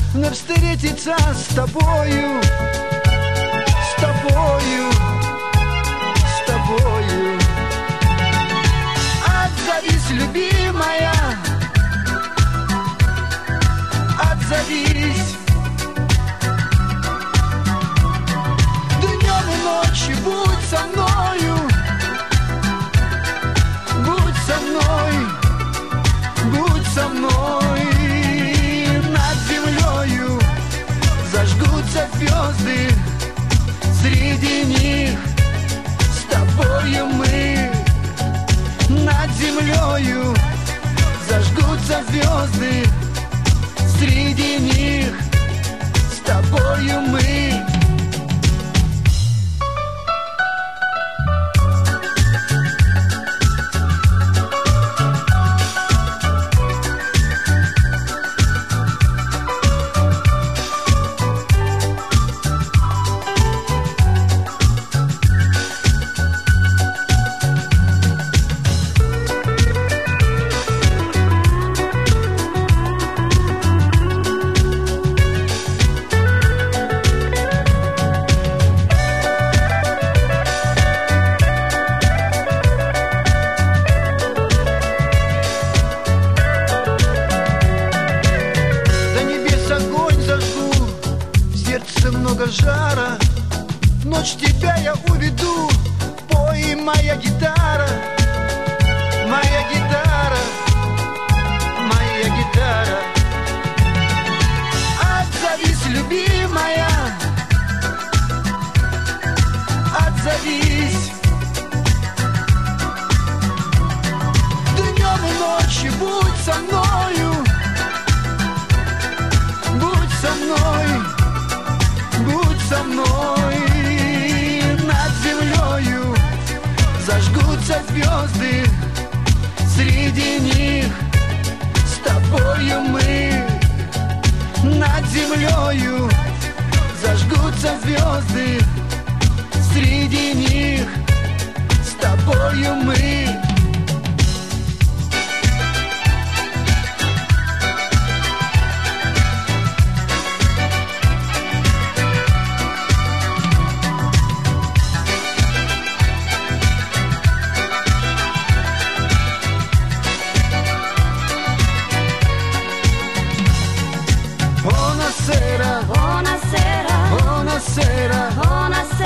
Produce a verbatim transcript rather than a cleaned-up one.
но встретиться с тобою, с тобою, с тобою. Отзовись, любимая, отзовись. Днем и ночью будь со мною, будь со мной, будь со мной. Над землею зажгутся звезды, среди них с тобою мы. Над землею зажгутся звезды, среди них с тобою мы. Много жара, в ночь тебя я уведу. Пой, моя гитара, моя гитара, моя гитара. Отзовись, любимая, отзовись. Днем и ночью будь со мною, будь со мной, будь со мной. Над землею зажгутся звезды, среди них с тобою мы. Над землею зажгутся звезды, среди них с тобою мы. Buonasera, buonasera, buonasera, buonasera.